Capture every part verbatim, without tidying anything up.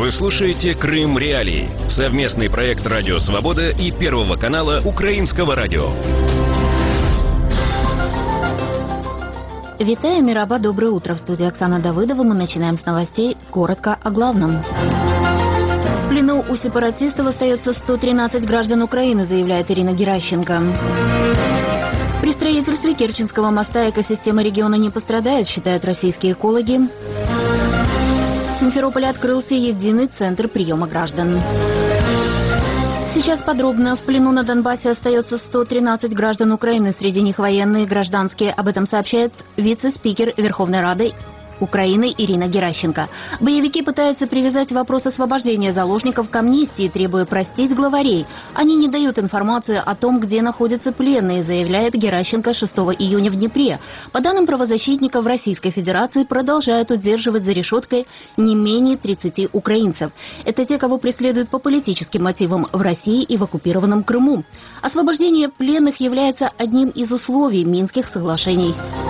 Вы слушаете «Крым Реалии» — совместный проект «Радио Свобода» и Первого канала Украинского радио. Витаю, Мираба, доброе утро. В студии Оксана Давыдова. Мы начинаем с новостей. Коротко о главном. В плену у сепаратистов остается сто тринадцать граждан Украины, заявляет Ирина Геращенко. При строительстве Керченского моста экосистема региона не пострадает, считают российские экологи. В Симферополе открылся единый центр приема граждан. Сейчас подробно. В плену на Донбассе остается сто тринадцать граждан Украины, среди них военные и гражданские. Об этом сообщает вице-спикер Верховной Рады Украины Ирина Геращенко. Боевики пытаются привязать вопрос освобождения заложников к амнистии, требуя простить главарей. Они не дают информации о том, где находятся пленные, заявляет Геращенко шестого июня в Днепре. По данным правозащитников, в Российской Федерации продолжают удерживать за решеткой не менее тридцати украинцев. Это те, кого преследуют по политическим мотивам в России и в оккупированном Крыму. Освобождение пленных является одним из условий Минских соглашений.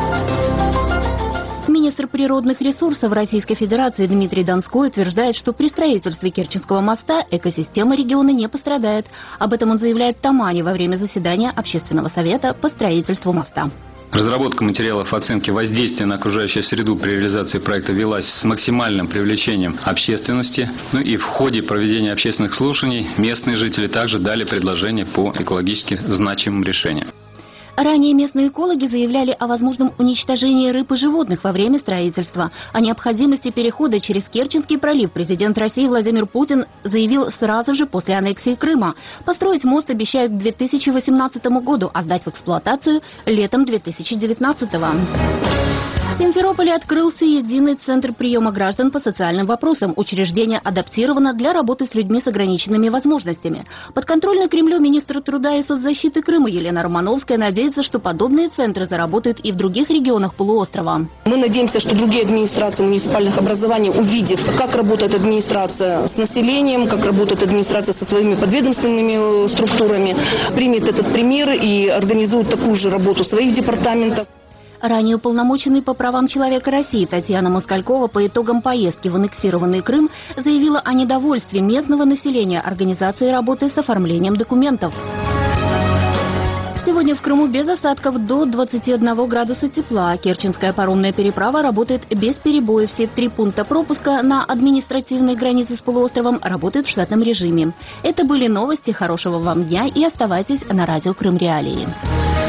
Министр природных ресурсов Российской Федерации Дмитрий Донской утверждает, что при строительстве Керченского моста экосистема региона не пострадает. Об этом он заявляет в Тамане во время заседания Общественного совета по строительству моста. Разработка материалов оценки воздействия на окружающую среду при реализации проекта велась с максимальным привлечением общественности. Ну и в ходе проведения общественных слушаний местные жители также дали предложения по экологически значимым решениям. Ранее местные экологи заявляли о возможном уничтожении рыб и животных во время строительства. О необходимости перехода через Керченский пролив президент России Владимир Путин заявил сразу же после аннексии Крыма. Построить мост обещают к две тысячи восемнадцатому году, а сдать в эксплуатацию летом две тысячи девятнадцатого. В Симферополе открылся единый центр приема граждан по социальным вопросам. Учреждение адаптировано для работы с людьми с ограниченными возможностями. Подконтрольный Кремлю министр труда и соцзащиты Крыма Елена Романовская надеется, что подобные центры заработают и в других регионах полуострова. Мы надеемся, что другие администрации муниципальных образований, увидев, как работает администрация с населением, как работает администрация со своими подведомственными структурами, примет этот пример и организует такую же работу своих департаментов. Ранее уполномоченный по правам человека России Татьяна Москалькова по итогам поездки в аннексированный Крым заявила о недовольстве местного населения организацией работы с оформлением документов. Сегодня в Крыму без осадков до двадцати одного градуса тепла. Керченская паромная переправа работает без перебоев. Все три пункта пропуска на административной границе с полуостровом работают в штатном режиме. Это были новости. Хорошего вам дня и оставайтесь на радио Крым Реалии.